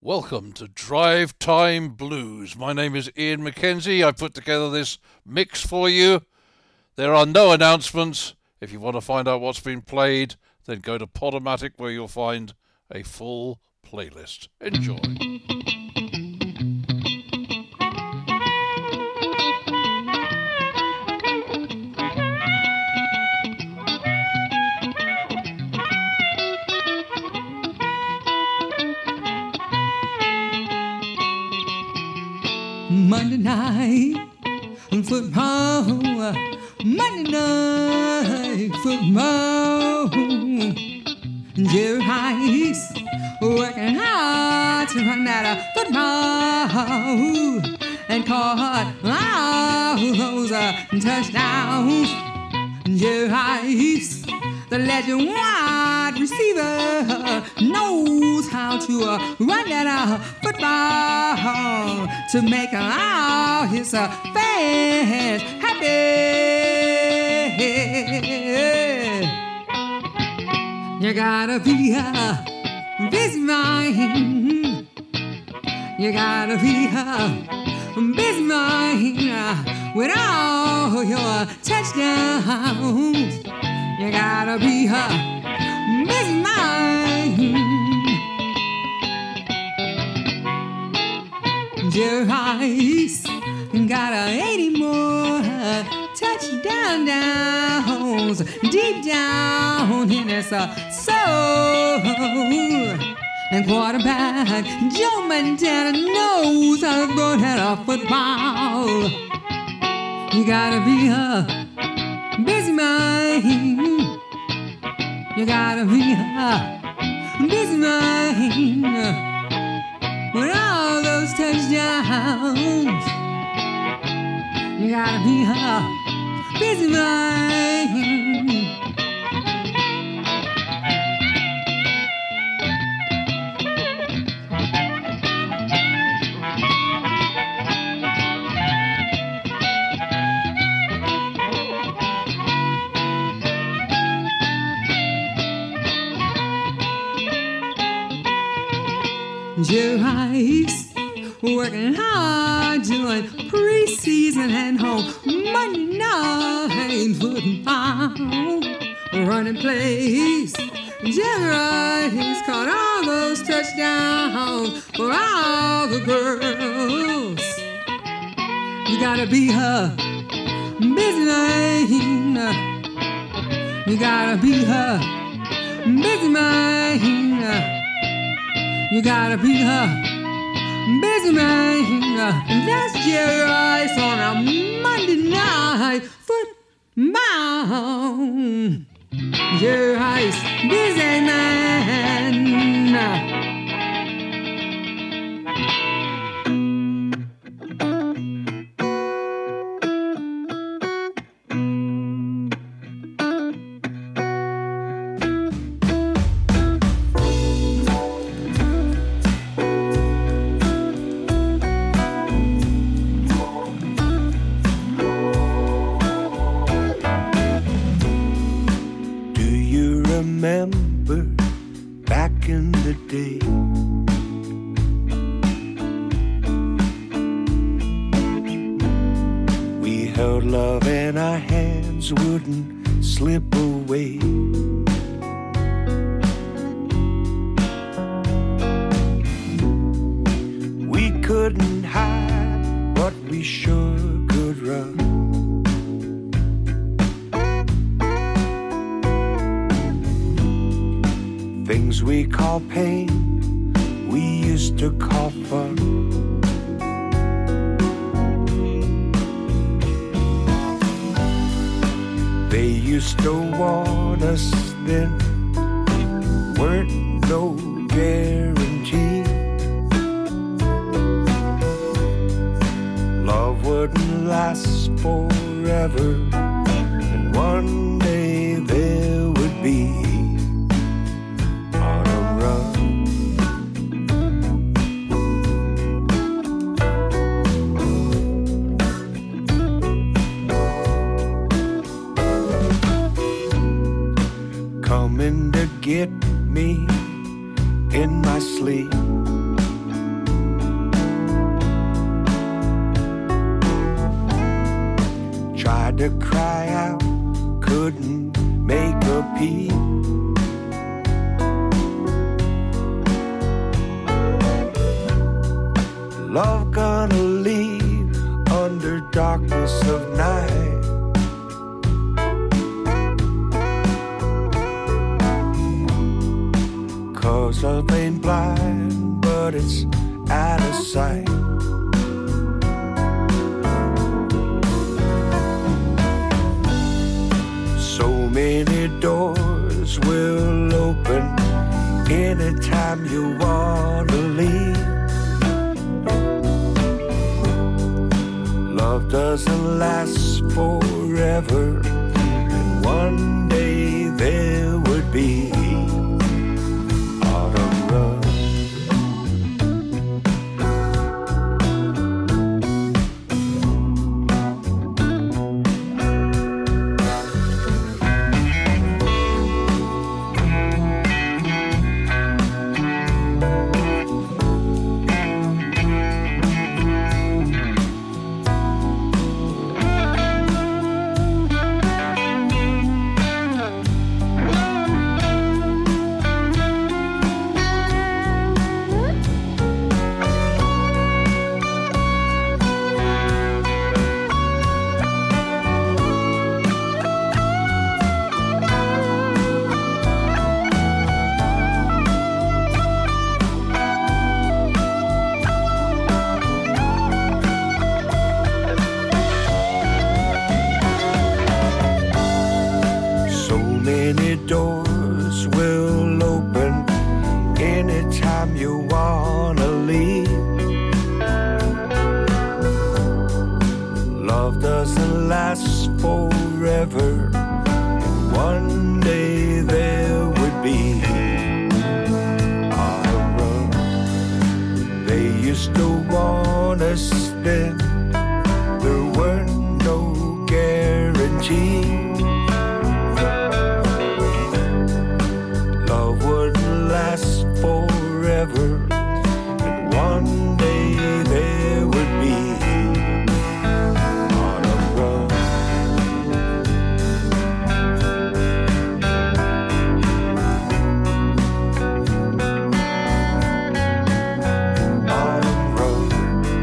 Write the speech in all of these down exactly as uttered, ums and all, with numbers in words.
Welcome to Drive Time Blues. My name is Ian McKenzie. I put together this mix for you. There are no announcements. If you want to find out what's been played, then go to Podomatic where you'll find a full playlist. Enjoy. Monday night football, Monday night football. Jerry Rice working hard to run that football and caught all those uh, touchdowns. Jerry Rice, the legend wide receiver, knows how to uh, run that uh, football to make all his uh, fans happy. You gotta be a busy mind. You gotta be a busy mind with all your touchdowns. You gotta be a busy mind. Jerry Rice got a eighty more touchdown downs deep down in his soul. And quarterback Joe Montana knows how to throw that football. You gotta be a busy mind. You gotta be a busy mind with all those touchdowns. You gotta be a busy mind. Jerry Rice working hard doing preseason and home Monday night football, running plays. Jerry Rice caught all those touchdowns for all the girls. You gotta be a busy mind. You gotta be a busy mind. You gotta be a busy man. That's Jerry Rice on a Monday night football. Jerry Rice, busy man. Remember back in the day, we held love and our hands wouldn't slip away. We couldn't hide, but we sure could run. Things we call pain, we used to call fun. They used to warn us then, weren't no guarantee. Love wouldn't last forever, and one day there would be coming to get me in my sleep. to cry out, couldn't make a peep. Love gonna leave under darkness of night. Cause love ain't blind, but it's out of sight. So many doors will open anytime you wanna leave. Love doesn't last forever, and one day there would be autumn love. Doors will open anytime you wanna leave. Love doesn't last forever, and one day there would be autumn. They used to warn us then there weren't no guarantees. Last forever, and one day there would be autumn love. Autumn love.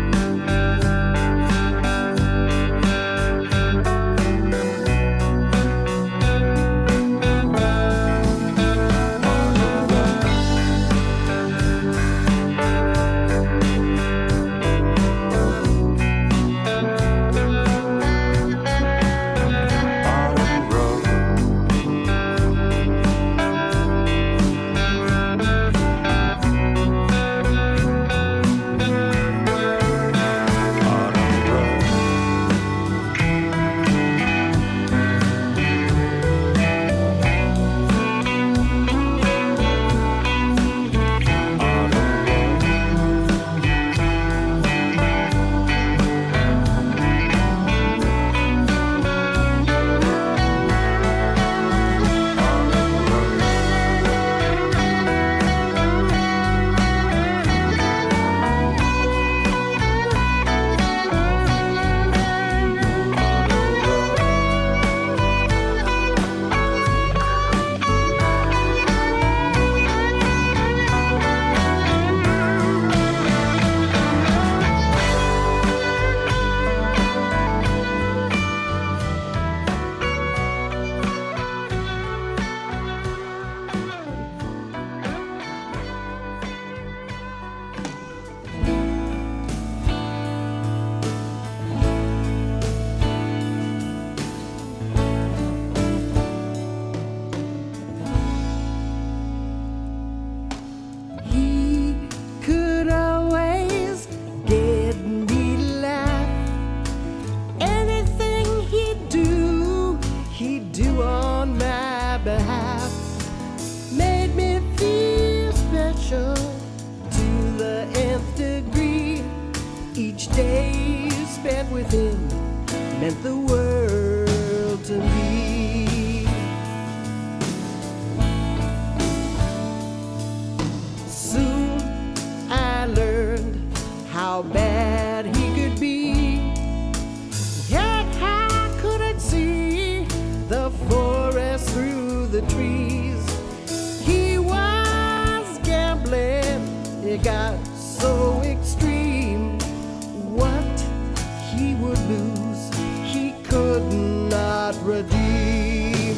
Meant the world to me. Soon I learned how bad he could be, yet how could it seem so extreme. What he would lose, he could not redeem.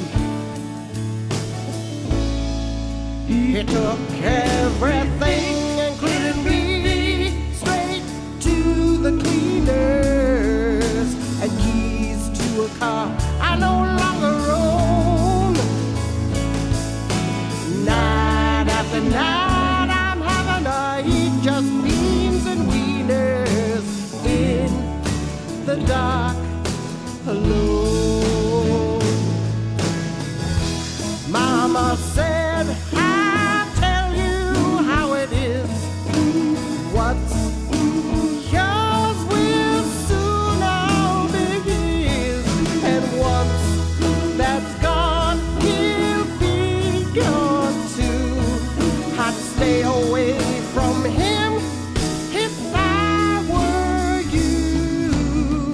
He took everything, including me, straight to the cleaners, and keys to a car I no longer own. Night after night I'm having to eat just beans and wieners in the dark alone. Mama said, I'll tell you how it is. What's yours will soon all be his, and once that's gone, he'll be gone too. I'd stay away from him if I were you.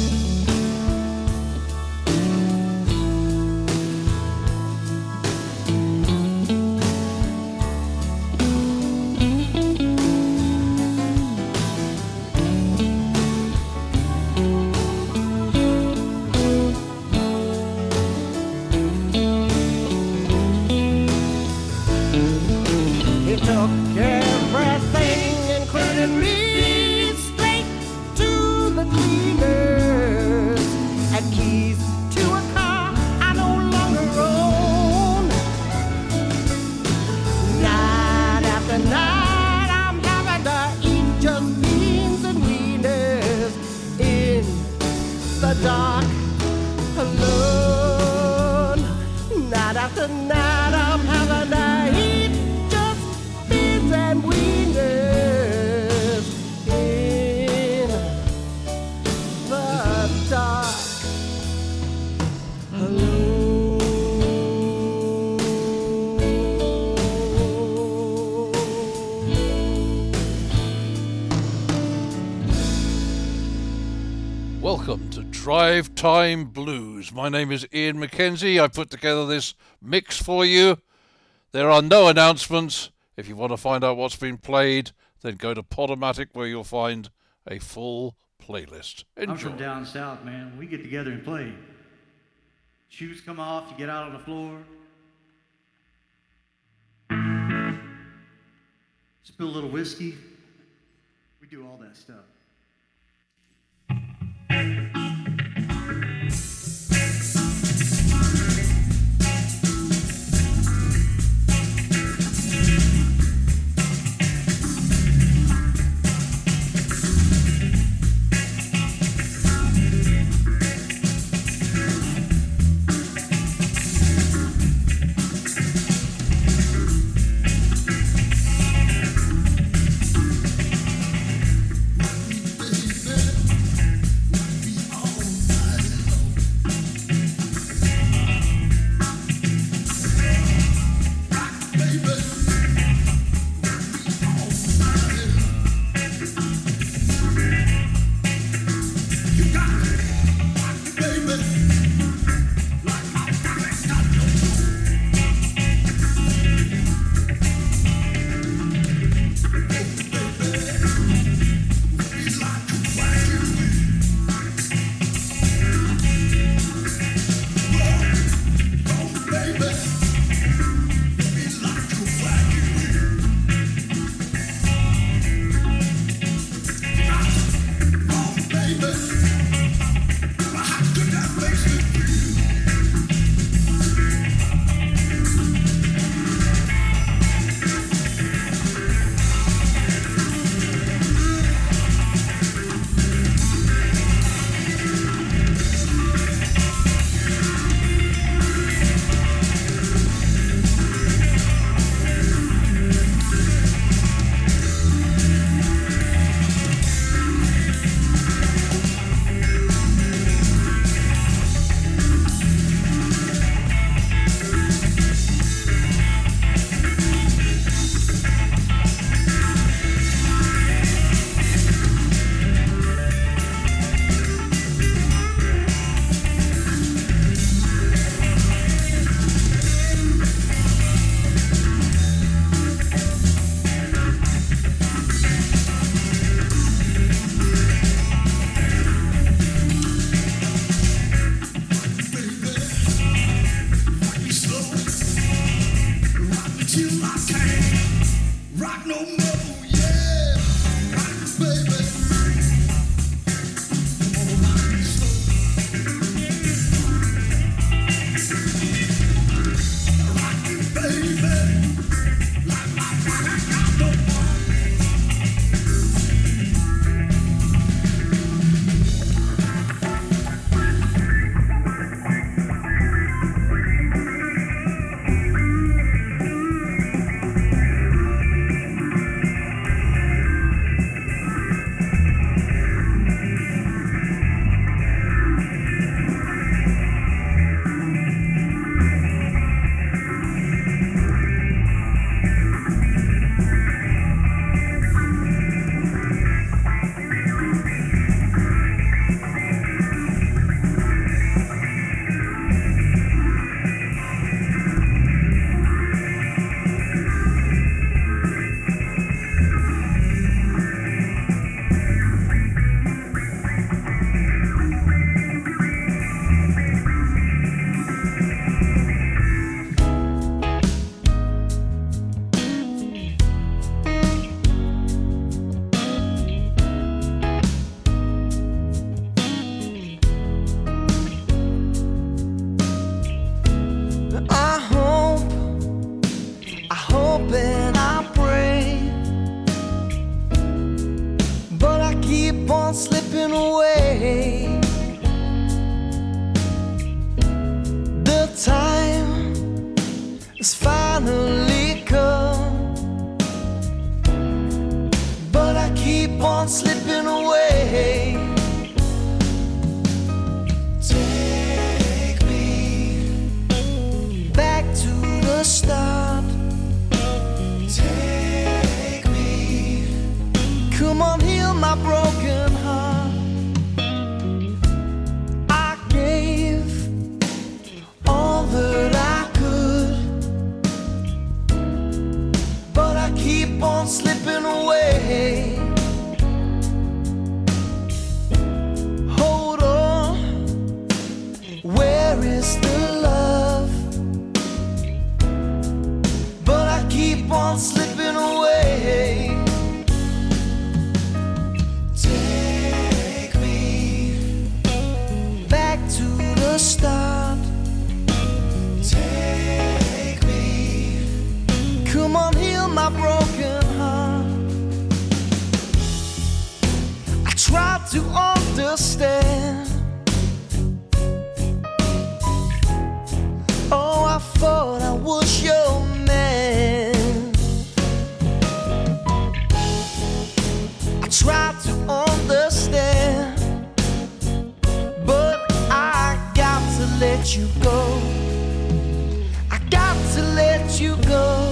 He took everything, including me, straight to the cleaners, and keys to a car I no longer own. Night after night I'm having to eat just beans and wieners in the dark alone. Night after night I'm having to eat just beans and wieners in the dark alone. Welcome to Drive Time Blues. My name is Ian McKenzie. I put together this mix for you. There are no announcements. If you want to find out what's been played, then go to Podomatic, where you'll find a full playlist. Enjoy. I'm from down south, man. We get together and play. Shoes come off, you get out on the floor. Spill a little whiskey. We do all that stuff. on slipping away. The time has finally come, but I keep on slipping away. Take me back to the start. Take me, come on, heal my broken heart. I gave all that I could, but I keep on slipping away. Hold on, where is the love? But I keep on slipping away. Take me back to the start. Take me, come on, heal my broken heart. I tried to understand. Oh, I thought I was your man. I tried to understand, but I got to let you go. I got to let you go.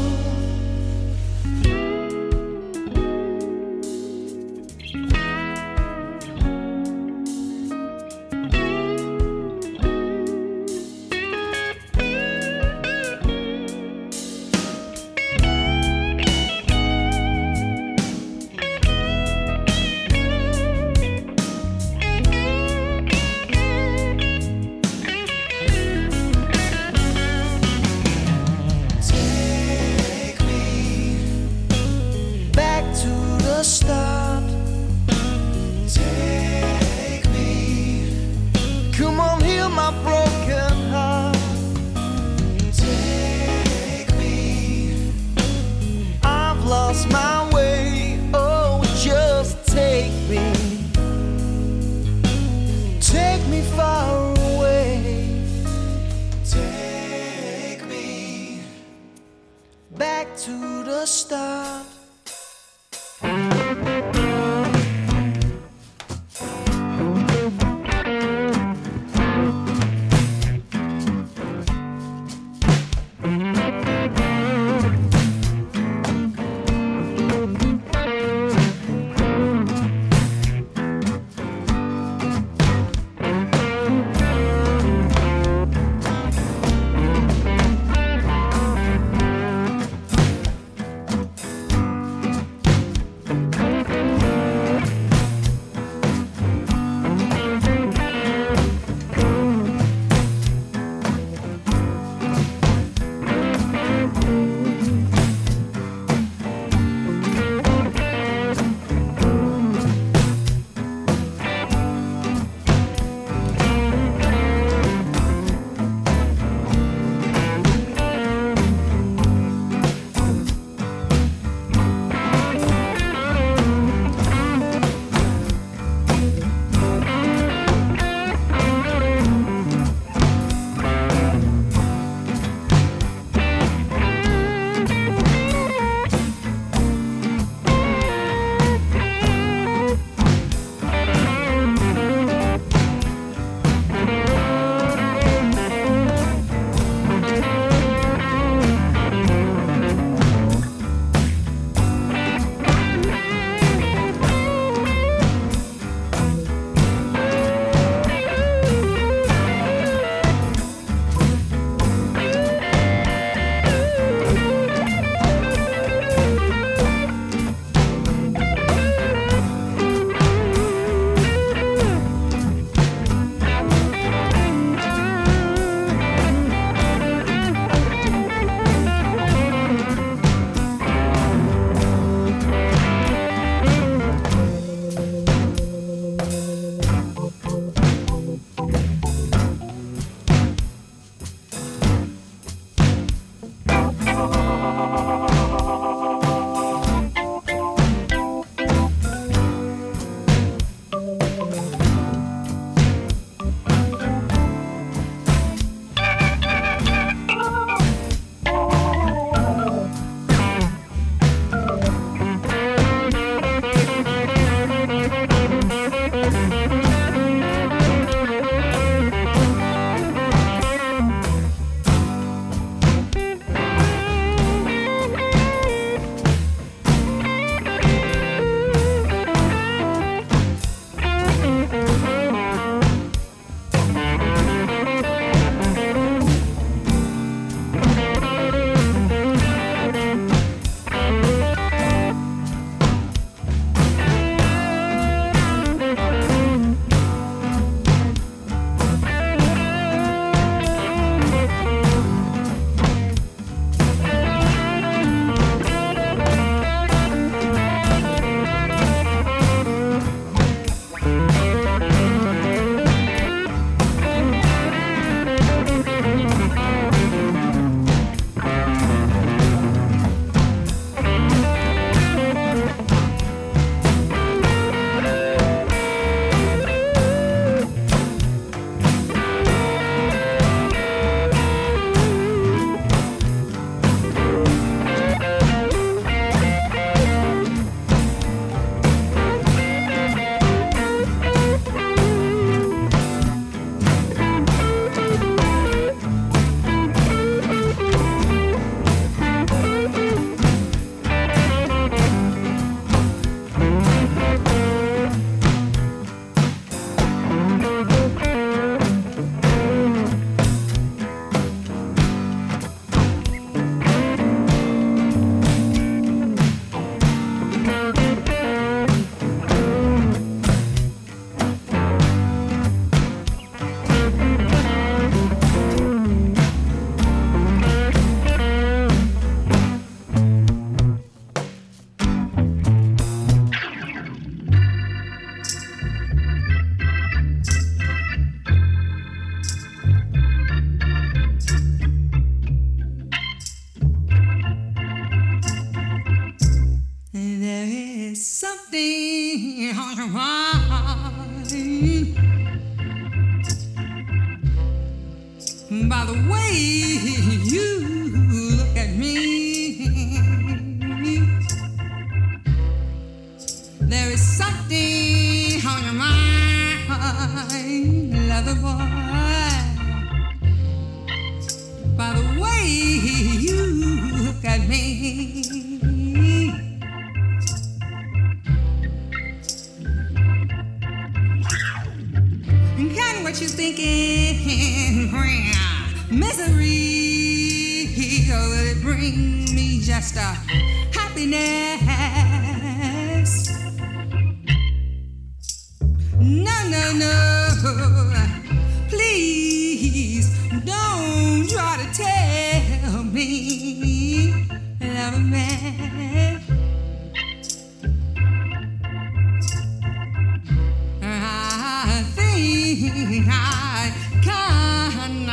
Take me back to the start. Take me, come on, heal my broken heart. Take me, I've lost my way. Oh, just take me, take me far away. Take me back to the start. on your mind. By the way you look at me, there is something on your mind, lover boy. By the way you look at me, kind of what you thinking, misery, or will it bring me just a happiness? No, no, no, please don't try to tell me, love man. I think I can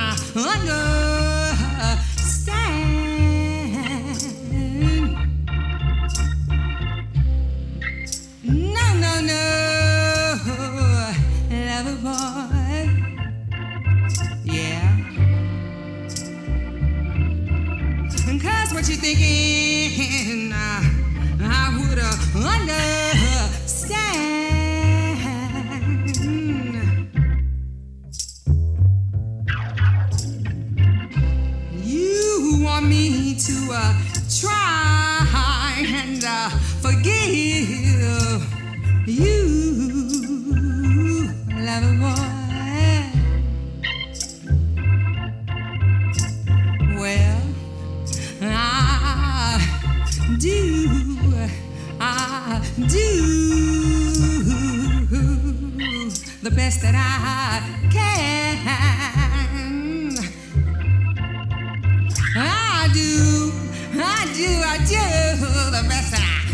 understand. No, no, no, lover boy. Yeah. Cause what you thinking, uh, I would uh, understand. You want me to uh, try and uh, forgive you, lover boy. Well, I do, I do the best that I can. I do, I do, I do the best that I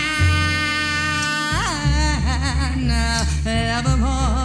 can. Lover boy.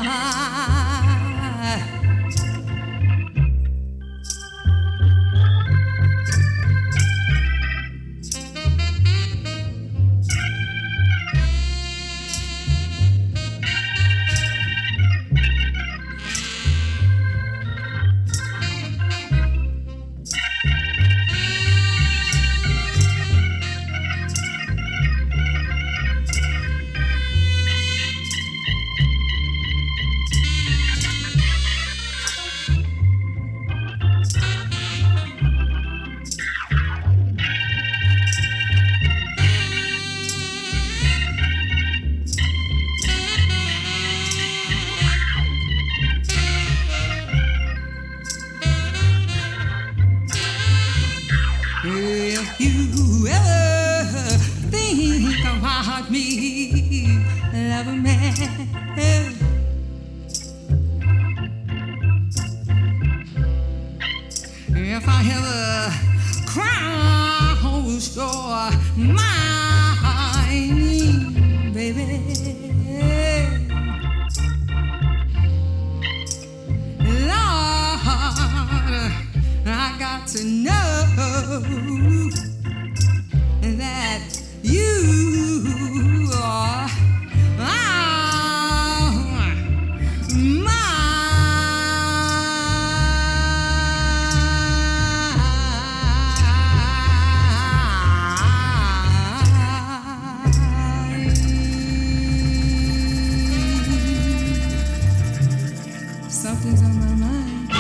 If you ever think about me, lover man, if I ever cross your mind, baby, Lord, I got to know that you are mine. Something's on my mind.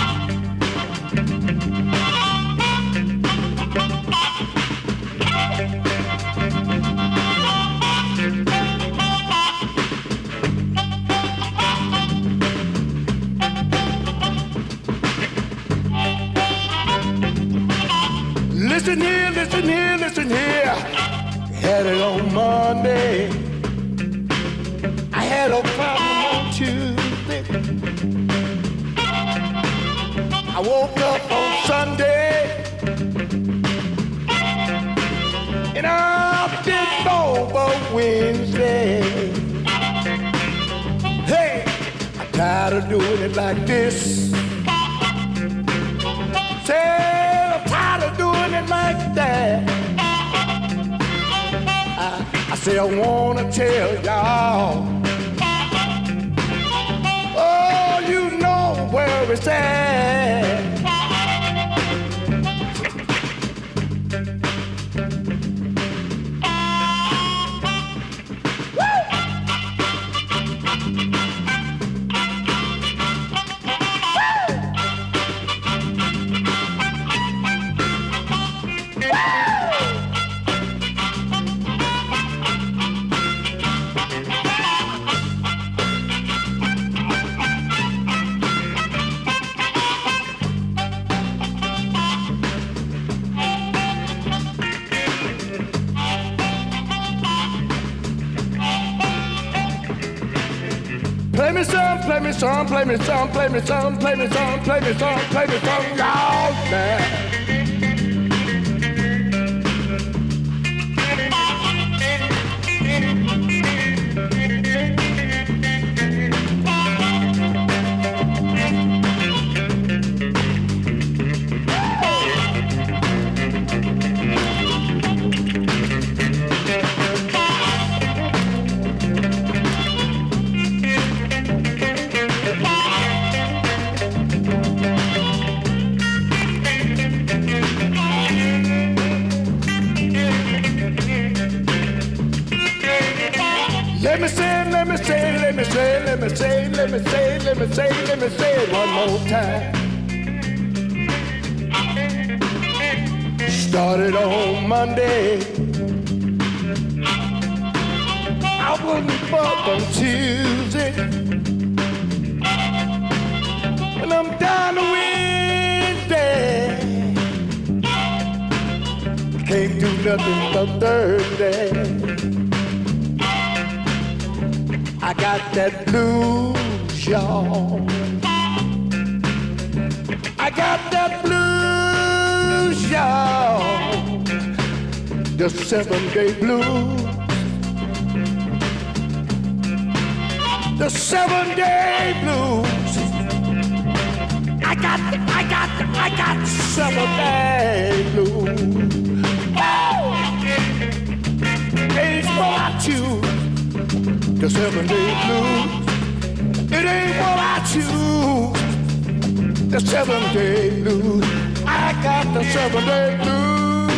Listen here, listen here, listen here. Had it on Monday. I had a problem on Tuesday. I woke up on Sunday. And I did over Wednesday. Hey, I'm tired of doing it like this. Say, I'm tired of doing it like that. I, I say I wanna tell y'all. Oh, you know where it's at. Play me some, play me some, play me some, play me some, play me some, play me some, play me some, y'all now. Let me say, let me say, let me say, let me say, let me say, let me say, let me say it one more time. Started on Monday, I wouldn't up on Tuesday, and I'm down to Wednesday. Can't do nothing but Thursday. I got that blues, y'all. I got that blues, y'all. The seven-day blues. The seven-day blues. I got, I got, I got seven-day blues. Oh! It's what I choose. The seven-day blues, it ain't what I choose. The seven-day blues, I got the seven-day blues.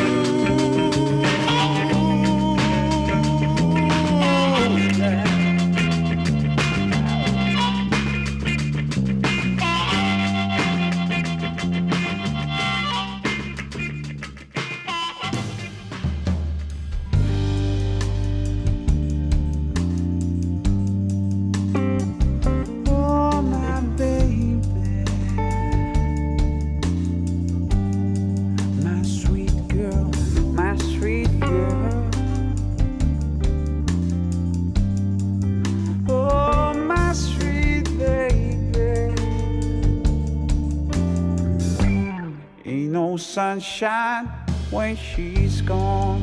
Sunshine when she's gone.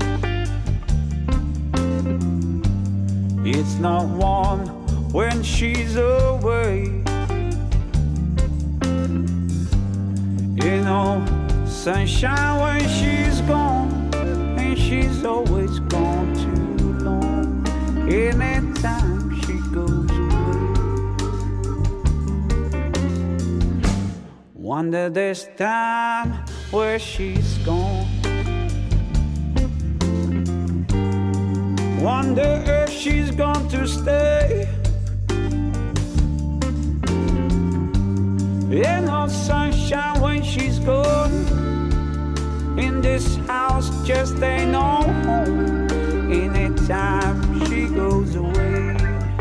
It's not warm when she's away. You know, sunshine when she's gone, and she's always gone too long. Anytime she goes away, wonder this time where she's gone. Wonder if she's going to stay. Ain't no sunshine when she's gone. In this house just ain't no home. Anytime she goes away.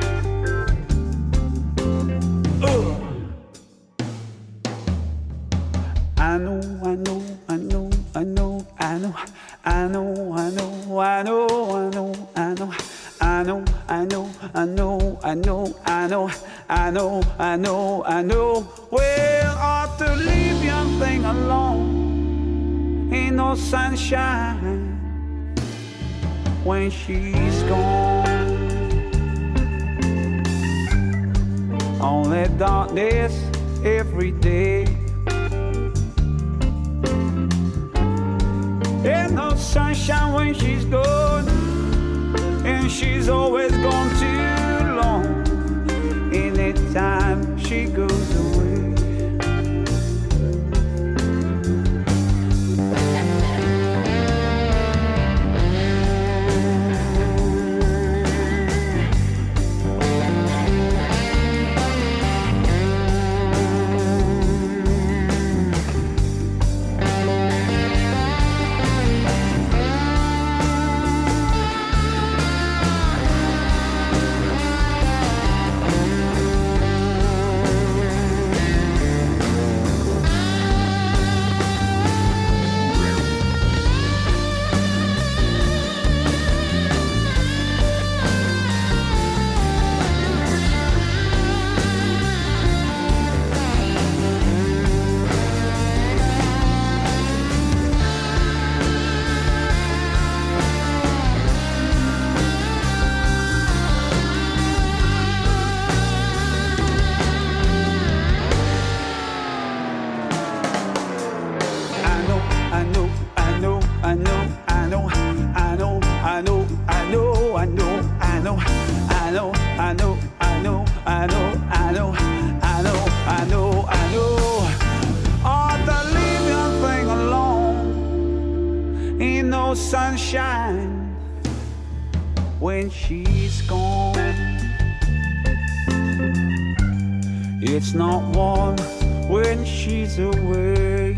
Ugh. I know, I know, I know, I know, I know, I know, I know, I know, I know, I know, I know, I know, I know, I know, I know, I know, I know, I know. Well, ought to leave young thing alone. Ain't no sunshine when she's gone. Only darkness every day. Ain't no sunshine when she's gone. when she's always gone too long. Anytime she goes away. Sunshine when she's gone. It's not warm when she's away.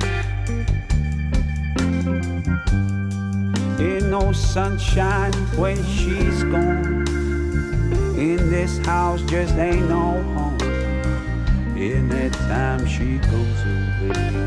Ain't no sunshine when she's gone. In this house just ain't no home. In that time she goes away.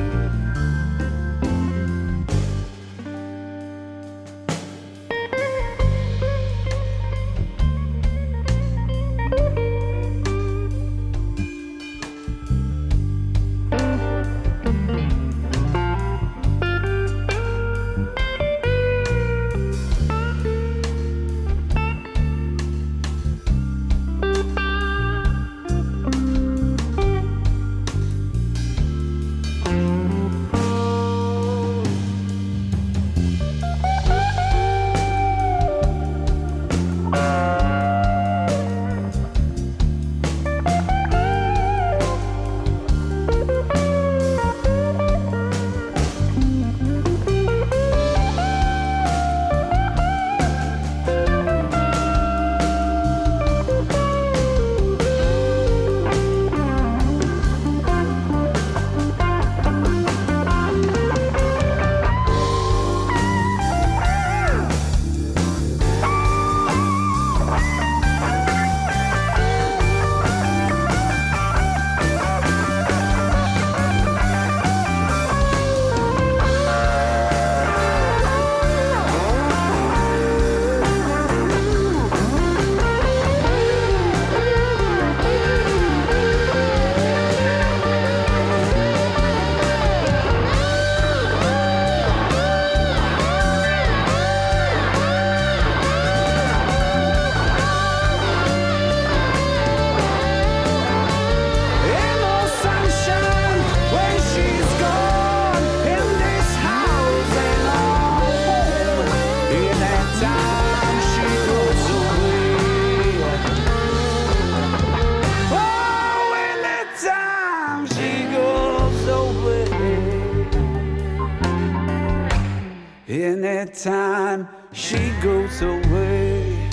Time she goes away.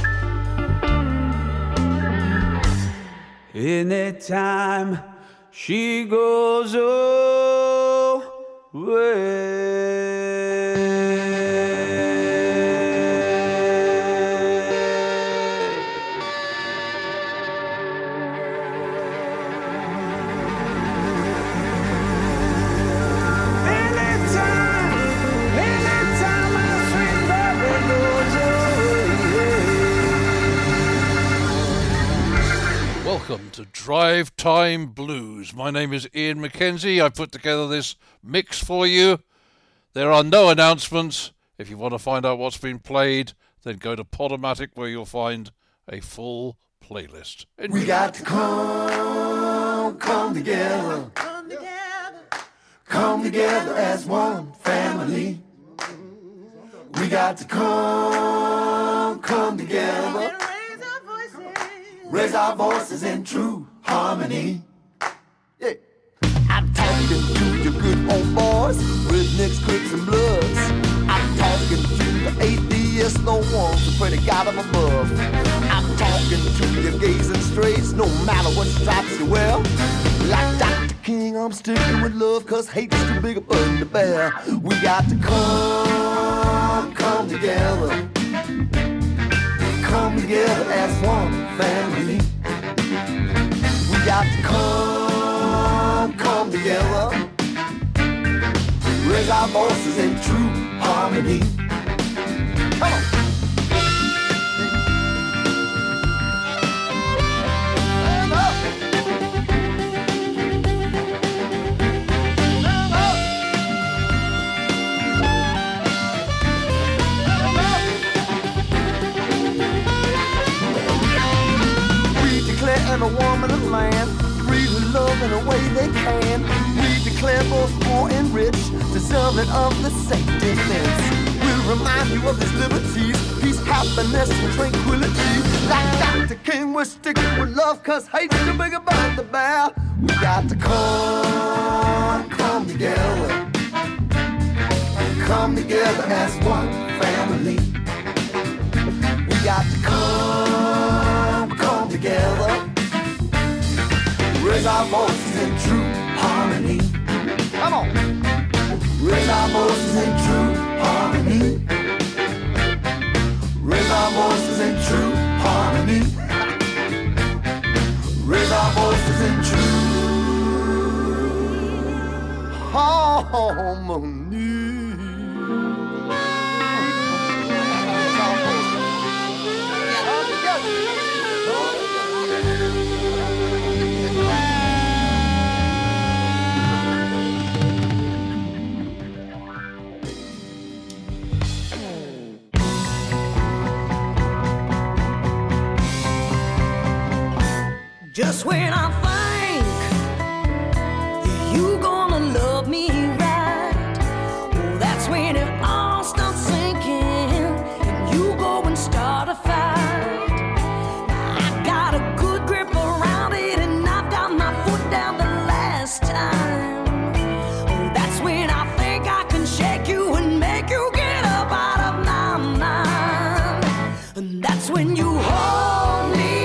Anytime she goes Welcome to Drive Time Blues. My name is Ian Mackenzie. I put together this mix for you. There are no announcements. If you want to find out what's been played, then go to Podomatic where you'll find a full playlist. Enjoy. We got to come, come together. Come together. Come together as one family. We got to come, come together. raise our voices in true harmony. Yeah. I'm talking to your good old boys, rednecks, crips, and bloods. I'm talking to the atheists, the ones who pray to God up above. I'm talking to your gays and straights, no matter what stripes you wear. Like Doctor King, I'm sticking with love, cause hate is too big a burden to bear. We got to come, come together. Come together as one family. We got to come, come together. Raise our voices in true harmony. Come on. Stand up. Stand up. Stand up. We declare every woman and man free to love in a way they can. We declare both poor and rich deserving of the same defense. We'll remind you of these liberties, peace, happiness, and tranquility. Like Doctor King, we're sticking with love, cause hate's too big a burden to bear. We got to come, come together. Come together as one family. We got to come, come together. Raise our voices in true harmony. Come on. Raise our voices in true harmony. Raise our voices in true harmony. Raise our voices in true harmony. Just when I think you gonna love me right, well, that's when it all starts sinking and you go and start a fight. I got a good grip around it and I've got my foot down the last time. Oh, that's when I think I can shake you and make you get up out of my mind. And that's when you hold me.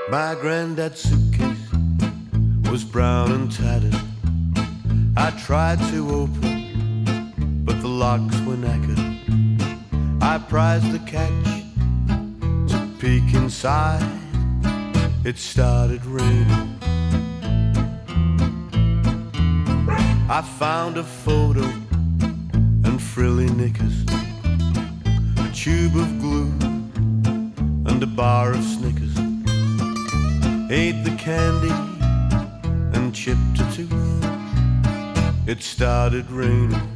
My granddad's suitcase was brown and tattered. I tried to open, but the locks were knackered. I prized the catch to peek inside. It started raining. I found a photo and frilly knickers, a tube of glue and a bar of Snickers. Ate the candy and chipped a tooth. It started raining.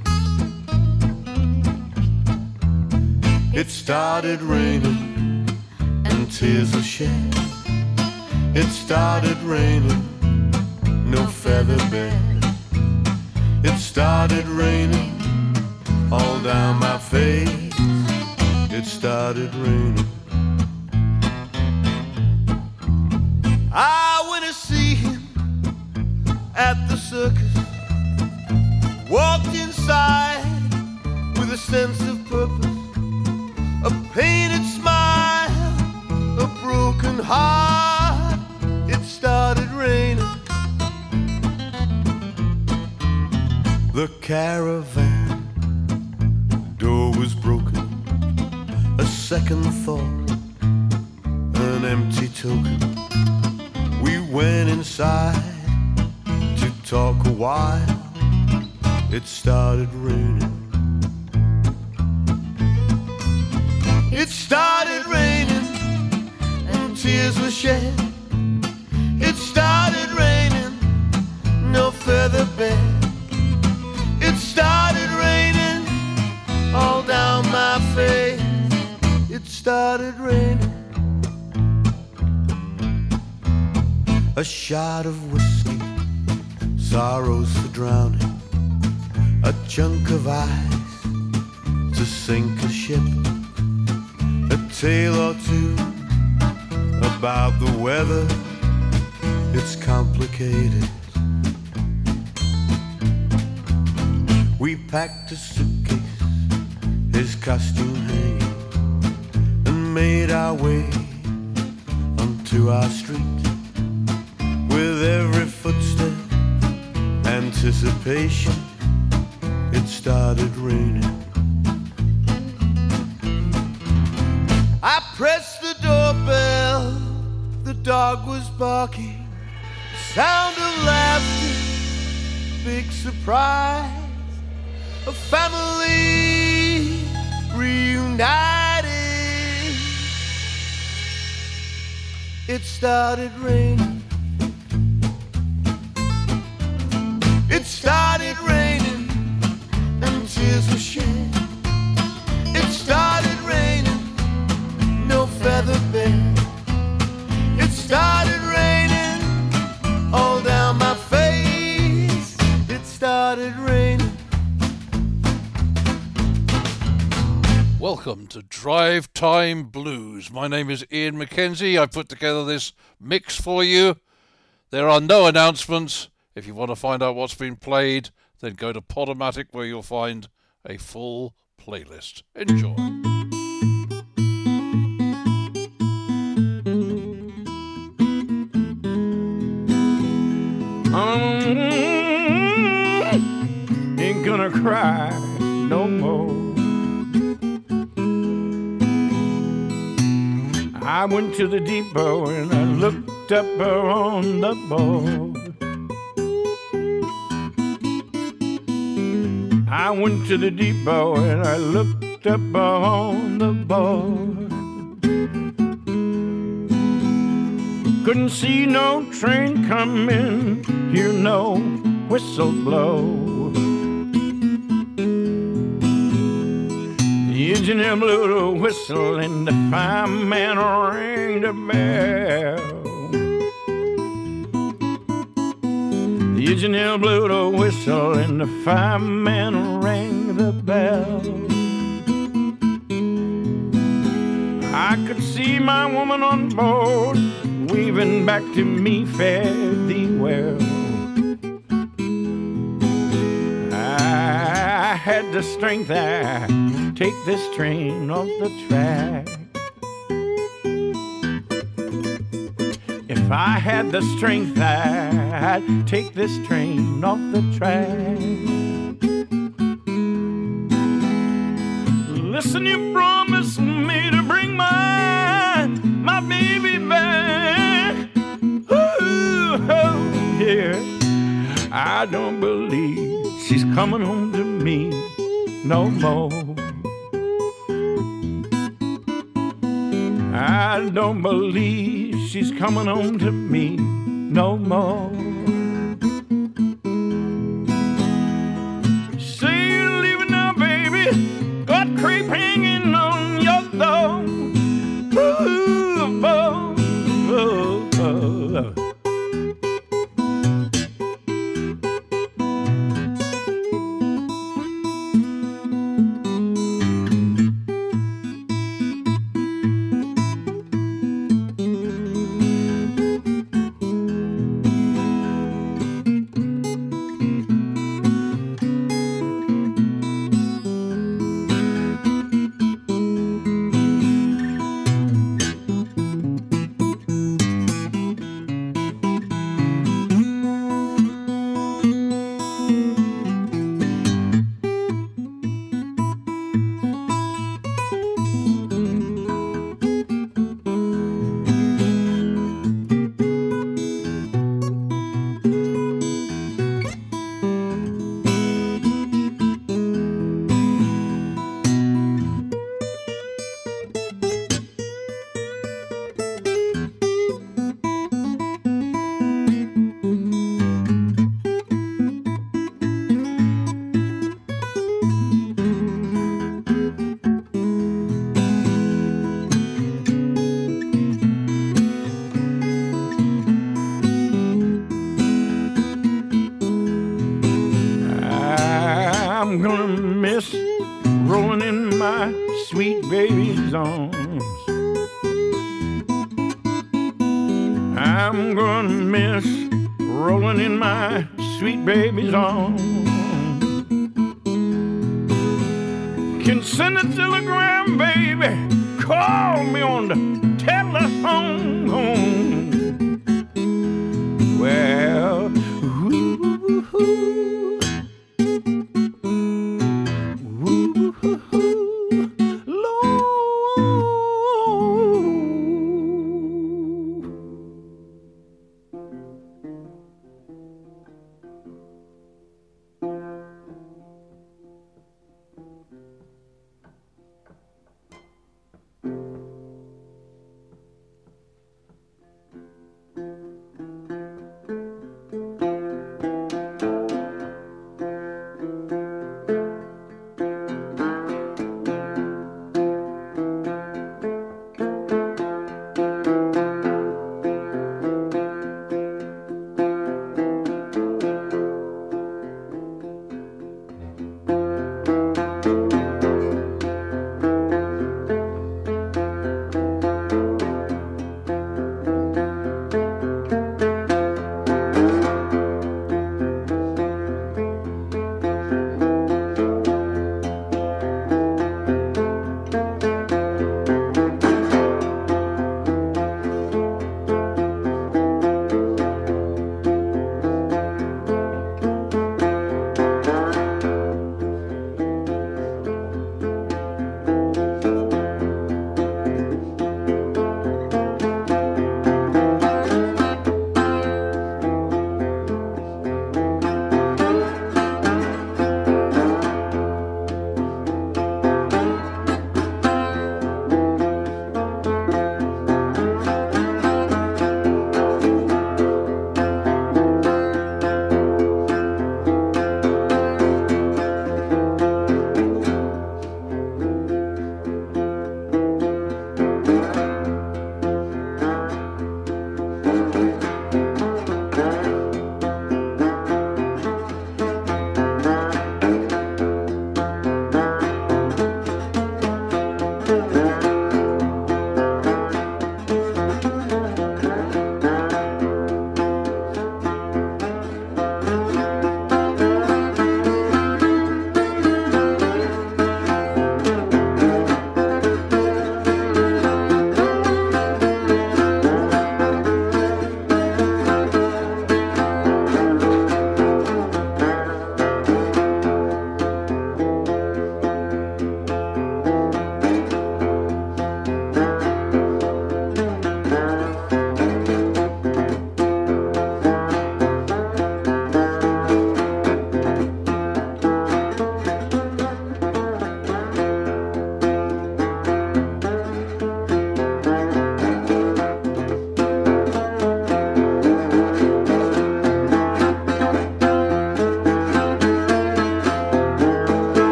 It started raining and tears were shed. It started raining, no feather bed. It started raining all down my face. It started raining. I went to see him at the circus. Walked inside with a sense of purpose, a painted smile, a broken heart. It started raining. The caravan door was broken. A second thought, an empty token. We went inside to talk a while. It started raining. It started raining and tears were shed. It started raining, no feather bed. It started raining all down my face. It started raining. A shot of whiskey, sorrows for drowning, a chunk of ice to sink a ship, a tale or two about the weather. It's complicated. We packed a suitcase, his costume hanging, and made our way onto our street. With every footstep, anticipation, it started raining. I pressed the doorbell, the dog was barking, sound of laughter, big surprise. A family reunited. It started raining. It started raining and tears were shed. It started raining, no feather bed. It started raining all down my face. It started raining. Welcome to Drive Time Blues. My name is Ian McKenzie. I put together this mix for you. There are no announcements. If you want to find out what's been played, then go to Podomatic where you'll find a full playlist. Enjoy. Um, ain't gonna cry no more. I went to the depot and I looked up on the board. I went to the depot and I looked up on the board. Couldn't see no train coming, hear no whistle blow. The engineer blew the whistle and the fireman rang the bell. The engineer blew the whistle and the fireman rang the bell. I could see my woman on board, waving back to me, fare thee well. I had the strength to take this train off the track. If I had the strength, I'd take this train off the track. Listen, you promised me to bring my, my baby back. Ooh, oh, yeah. I don't believe she's coming home to me no more. I don't believe she's coming home to me no more. Say you're leaving now, baby. Got crepe hanging on your door. Ooh, oh, oh, oh, oh. I'm gonna miss rolling in my sweet baby's arms. I'm gonna miss rolling in my sweet baby's arms. Can send a telegram, baby. Call me on the telephone. Well, ooh, ooh.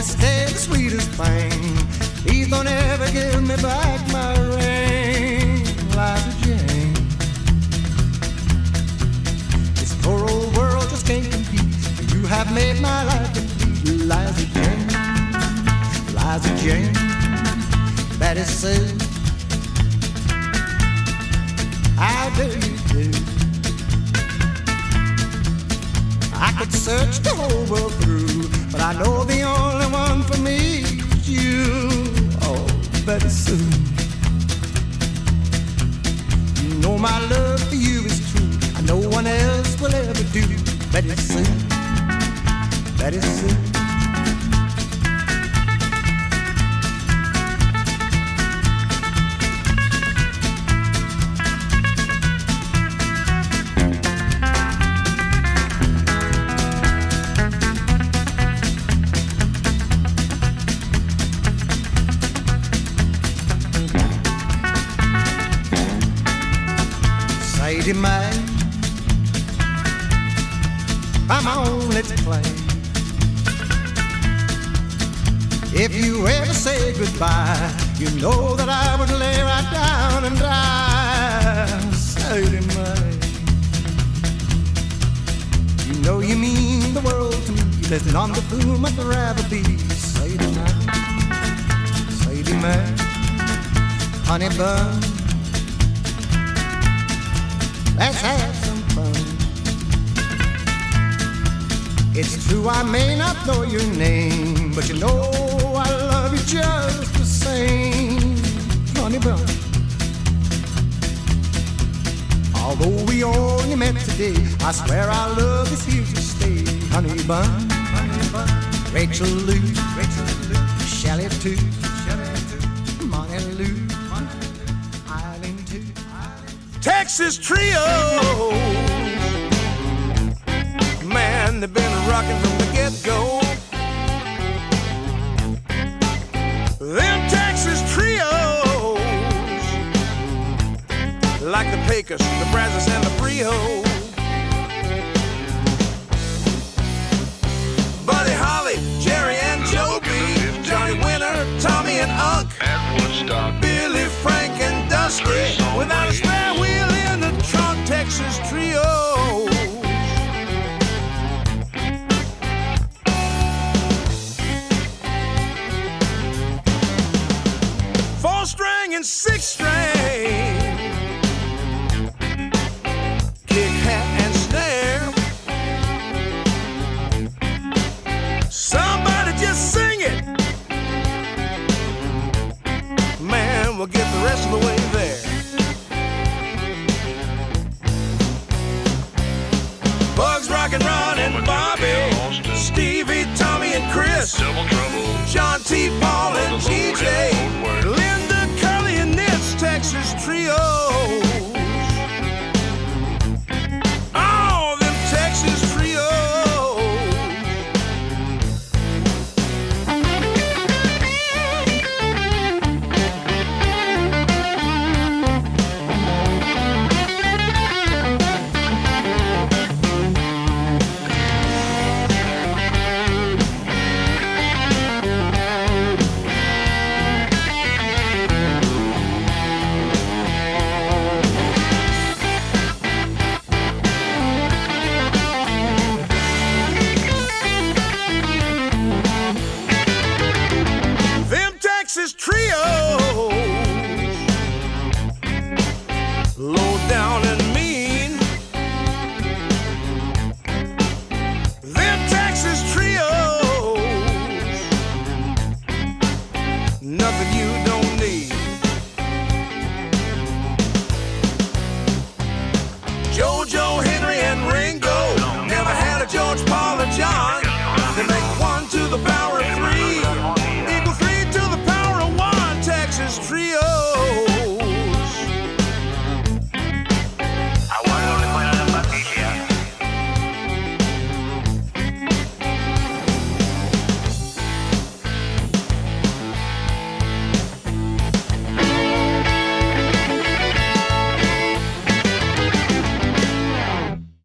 Honesty, the sweetest thing. Please don't ever give me back my ring, Liza Jane. This poor old world just can't compete. You have made my life complete, Liza Jane, Liza Jane. That is so. How do you do? I could search the whole world through, but I know the only one for me is you. Oh, Betty Sue. You know my love for you is true, and no one else will ever do. Betty Sue, Betty Sue. Sadie Mae, come on, let's play. If you ever say goodbye, you know that I would lay right down and die. Sadie Mae, you know you mean the world to me. There's none with whom I'd rather be. Sadie Mae, Sadie Mae, honey bun. Let's have some fun. It's true I may not know your name, but you know I love you just the same, honey bun. Although we only met today, I swear our love is here to stay, honey bun, honey bun. Rachel Lou, Rachel Lou, Shelley too, Shelley too, Monty Lou, Eileen too. Texas Trio, man, they've been rocking from the get-go. Them Texas Trios, like the Pecos, the Brazos, and the Frio. Buddy Holly, Jerry and Joby, Johnny Winter, Tommy and Unc, Billy, Frank, and Dusty, without a spare wheel in the trunk. Texas Trio. Four string and six string, kick, hat, and snare. Somebody just sing it. Man, we'll get the rest of the way there. Bugs, Rockin' Ron, and Bobby, Stevie, Tommy, and Chris, John T. Paul,